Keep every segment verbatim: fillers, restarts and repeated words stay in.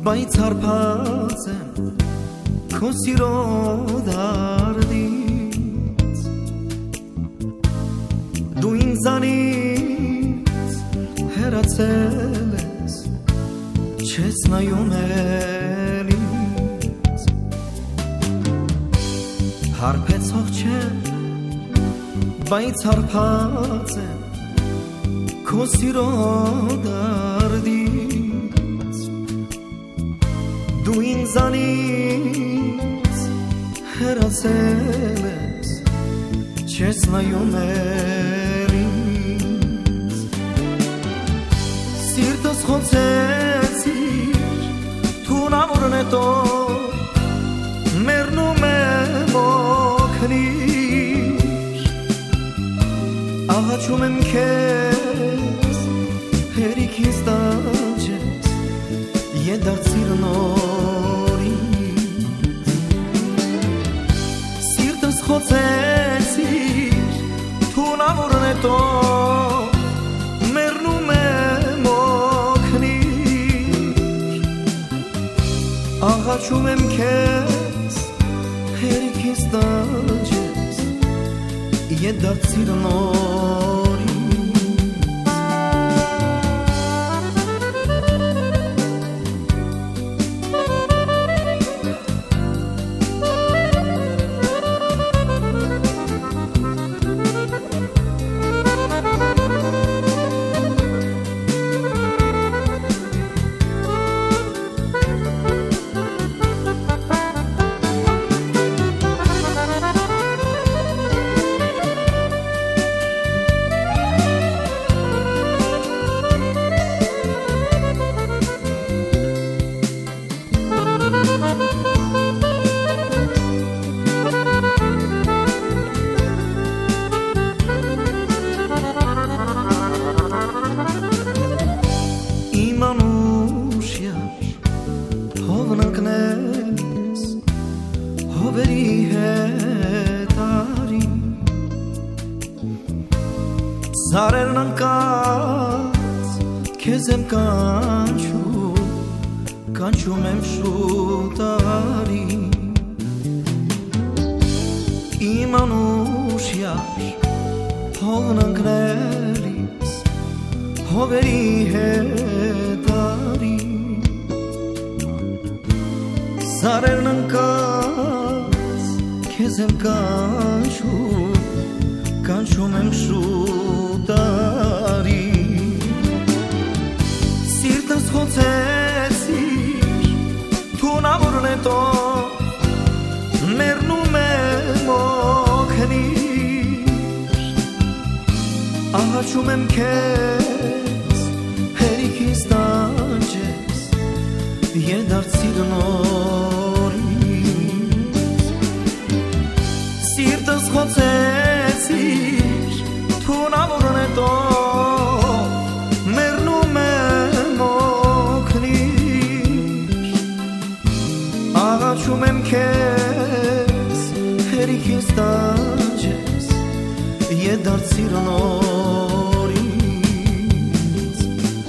բայց հարբած եմ քո սիրո դարդից դու ինձանից հեռացել ես չես նայում էլ ինձ հարբեցող չեմ բայց հարբած եմ քո սիրո դարդից դու ինձանից հեռացել ես չես նայում էլ ինձ սիրտս խոցեցիր թունավորն է տո մեռնում եմ օգնիր աղաչում եմ քեզ հերիքից տանջես ետ դարձիր նորից սիրտս խոցեցիր թունավորն է տո մեռնում եմ օգնիր աղաչում եմ քեզ հերիքից տանջես ետ դարձիր նորից Սարերն անկած քեզ եմ կանչում կանչում եմ շուտ արի իմ անուշ յար հողն ընկնելիս հովերի հետ արի Սարերն անկած քեզ եմ կանչում կանչում եմ շուտ արի սիրտս խոցեցիր թունավորն է տո մեռնում եմ օգնիր աղաչում եմ քեզ հերիքից տանջես ետ դարձիր նորից սիրտս խոցեցիր թունավորն է տո մեռնում եմ օգնիր աղաչում եմ քեզ հերիքից տանջես ետ դարձիր նորից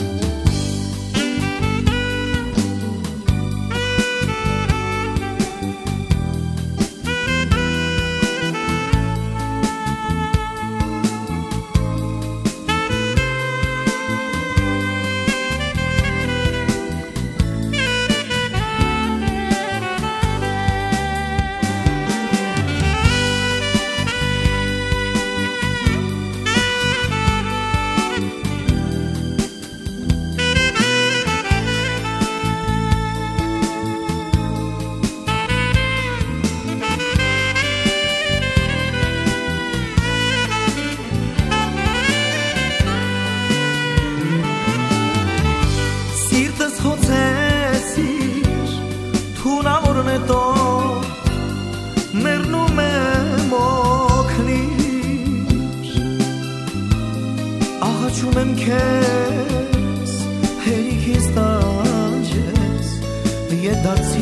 թունավորն է տո մեռնում եմ օգնիր աղաչում եմ քեզ հերիքից տանջես ետ դարձիր